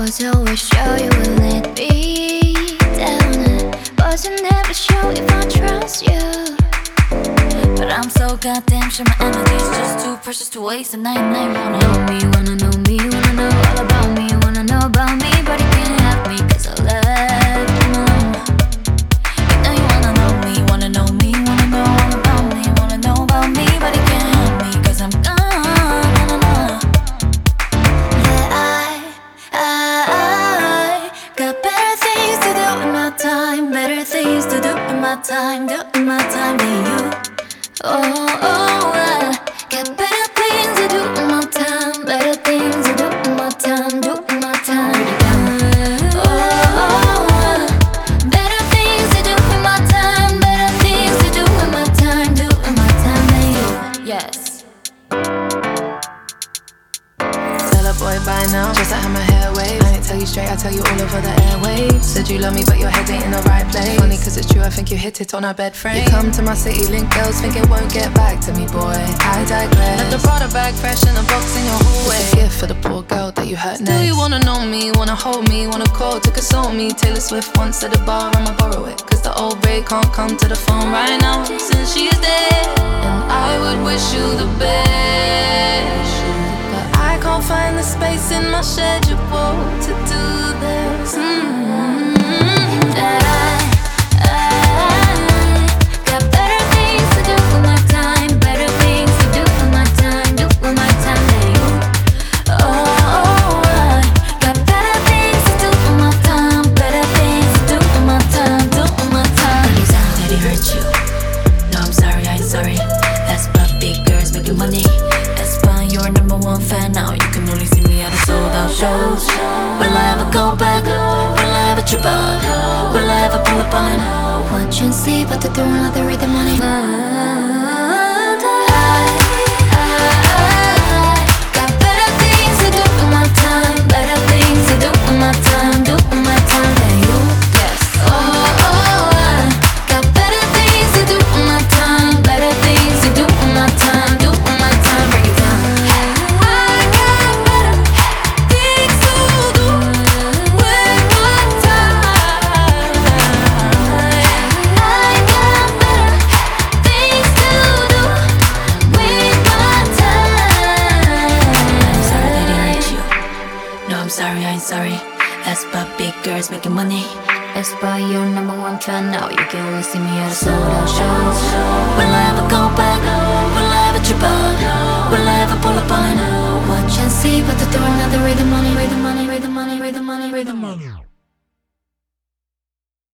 was always sure you would let me down. But you never show if I trust you. But I'm so goddamn sure my energy's just too precious to waste. And I wanna know me, wanna know me, wanna know all about me, wanna know about me, but you can't have me 'cause I left him alone. You know you wanna know me, wanna know me, wanna know all about me, wanna know about me, but you can't have me 'cause I'm gone. Got better things to do in my time, better things to do in my time, do in my time than you. I got better things to do in my time, better things to do in my time, do in my time. Better things to do in my time, better things to do in my time, do in my time than you. Yes. Tell a boy by now, just like how my hair waves. I ain't tell you straight, I tell you all over the airwaves. Said you love me but your head ain't in the right place. Funny 'cause it's true, I think you hit it on our bed frame. You come to my city, link girls, think it won't get back to me, boy. I digress. Left the Prada bag fresh in a box in your hallway. It's a gift for the poor girl that you hurt next. Do you wanna know me, wanna hold me, wanna call to console me? Taylor Swift once at the bar, I'ma borrow it 'cause the old Ray can't come to the phone right now since she's dead. And I would wish you the best, I can't find the space in my schedule to do this. Got better things to do with my time, better things to do with my time, do with my time than you. I got better things to do with my time, better things to do with my time, do with my time. You sound did it hurt you? No, I'm sorry, I ain't sorry. That's why big girls making money. You're #1 fan now. You can only see me at the sold out shows. Will I ever go back? Will I ever trip up? Will I ever pull up on? Watch and see, but they're throwing out the rhythm money. Got better things to do with my time, better things to do with my time, do with my time than you. Yes. I got better things to do with my time, better things to do with my time, do with my time. Break it down. I'm sorry, I ain't sorry. That's why big girls making money. That's why you're #1 fan now. You can only see me at the sold out shows. Will I ever go back? Will I ever trip up? Will I ever pull up on? Watch and see, but they're throwing out the rhythm money, rhythm money, rhythm money, rhythm money, rhythm money.